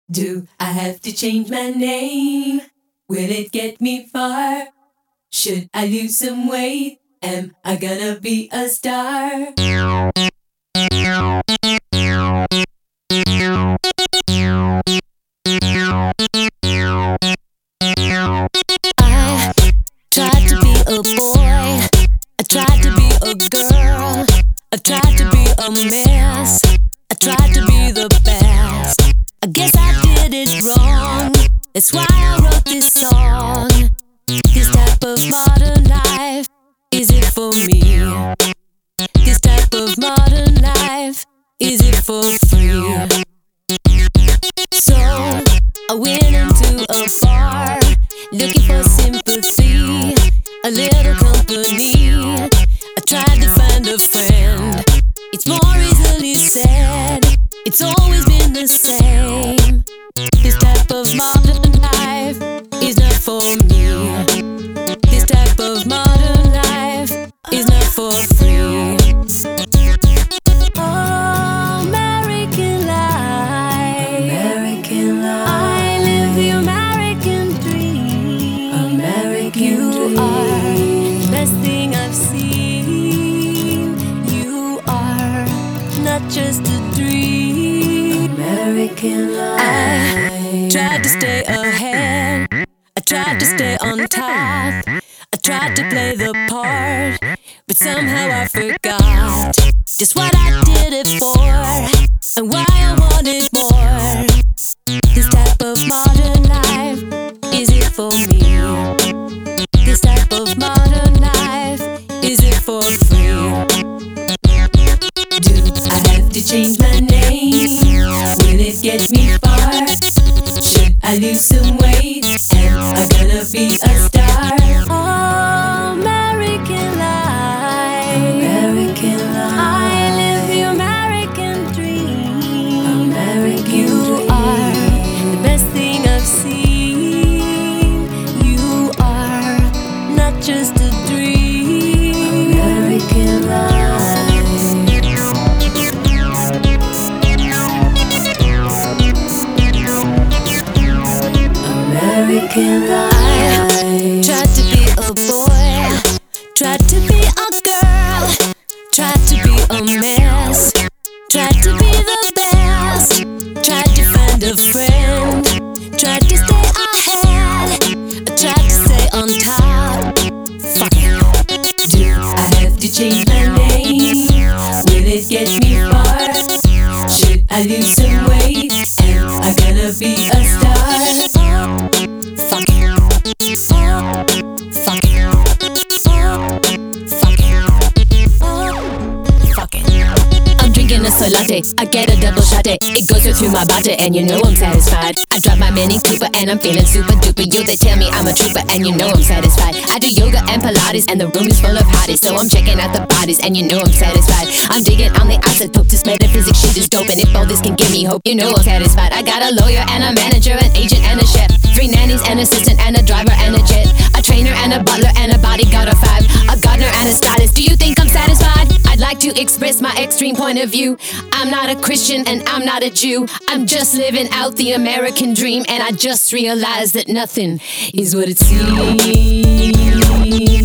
Do I have to change my name? Will it get me far? Should I lose some weight? Am I gonna be a star? I tried to be a boy, I tried to be a girl, I tried to be a mess, I tried to be the best. I guess I did it wrong, that's why I wrote this song. This type of modern life, is it for me? This type of modern life, is it for free? So I went into a bar, looking for sympathy, a little company. I tried to find a friend. It's more easily said, it's always been the same. This type of modern life is not for me. This type of modern life is not for free. Oh, American life, American life. I live the American dream. American You dream. are the best thing I've seen. You are not just a dream. American life. I tried to stay ahead, I tried to stay on top, I tried to play the part, but somehow I forgot just what I did it for, and why I wanted more. This type of modern life, is it for me? This type of modern life, is it for free? Do I have to change my name? Will it get me far? Should I lose some weight? Am I gonna be a star? Oh, American life, American life. I live the American dream. American You dream. are the best thing I've seen. You are not just a dream. American life. American life. I tried to be a boy, tried to be a girl, tried to be a mess, tried to be the best, tried to find a friend, tried to stay ahead, tried to stay on top. Fuck it. Do I have to change my name? Will it get me far? Should I lose some weight? Am I gonna be a star? Fuck it. Fuck it. Fuck it. Fuck it. I'm drinking a soy latte, I get a double shot it. It goes right through my body and you know I'm satisfied. I drop my mini Cooper and I'm feeling super duper. Yo, they tell me I'm a trooper and you know I'm satisfied. I do yoga and Pilates and the room is full of hotties, so I'm checking out the bodies and you know I'm satisfied. I'm digging on the isotope, this metaphysics shit is dope, and if all this can give me hope, you know I'm satisfied. I got a lawyer and a manager, an agent and a chef, 3 nannies, an assistant and a driver and a jet, a trainer and a butler and a bodyguard of 5, a gardener and a stylist. Do you think I'm satisfied? I'd like to express my extreme point of view. I'm not a Christian and I'm not a Jew. I'm just living out the American dream, and I just realized that nothing is what it seems.